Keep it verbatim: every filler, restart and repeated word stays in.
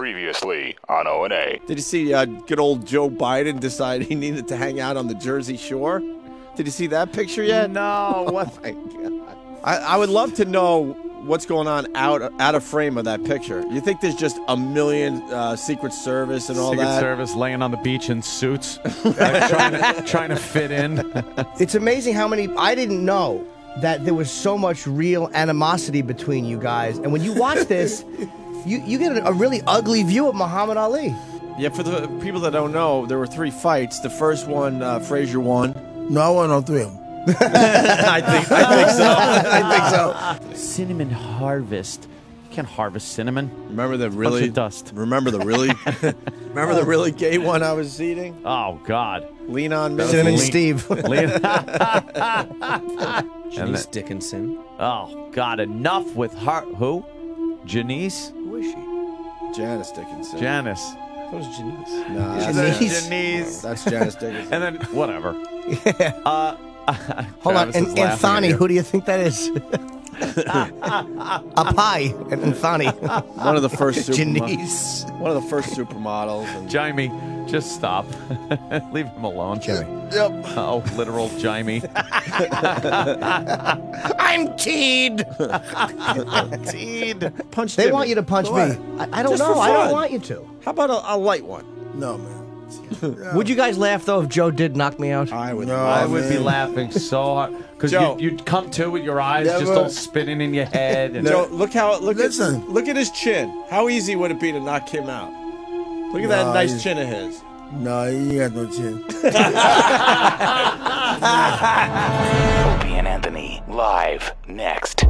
Previously on O and A. Did you see uh, good old Joe Biden decide he needed to hang out on the Jersey Shore? Did you see that picture yet? No. What? Oh my God. I, I would love to know what's going on out out of frame of that picture. You think there's just a million uh, Secret Service and all Secret that? Service laying on the beach in suits, like trying, to, trying to fit in. It's amazing how many. I didn't know that there was so much real animosity between you guys. And when you watch this, you, you get a, a really ugly view of Muhammad Ali. Yeah, for the people that don't know, there were three fights. The first one, uh, Frazier won. No, I won all three of them. I think I think so. I think so. Cinnamon harvest. You can't harvest cinnamon. Remember the Bunch really of dust. Remember the really Remember the really gay one I was eating? Oh God. Lean on me. Cinnamon Lean- Steve. Lean- Janice Dickinson. Oh God! Enough with her. Who? Janice? Who is she? Janice Dickinson. Janice. That was Janice. No, Is that's, it Janice? Janice. that's Janice Dickinson. And then whatever. Yeah. Uh, Hold on, Travis and is laughing Anthony, at you. who do you think that is? A pie and Anthony. One of the first supermo- Janice. One of the first supermodels. And Jamie, just stop. Leave him alone. Jimmy. Yep. Oh, literal Jamie. I'm teed. Teed. Punch They Jimmy. want you to punch What? me. I, I don't Just know. for I don't fun. want you to. How about a, a light one? No, man. Would you guys laugh though if Joe did knock me out? I would. No. I Oh, would be man. laughing so hard because Joe. you'd, you'd come to with your eyes just Never. all spinning in your head. And Joe, look how look Listen. at look at his chin. How easy would it be to knock him out? Look at that No, nice he's- chin of his. No, you ain't got no chin. Opie and Anthony live next.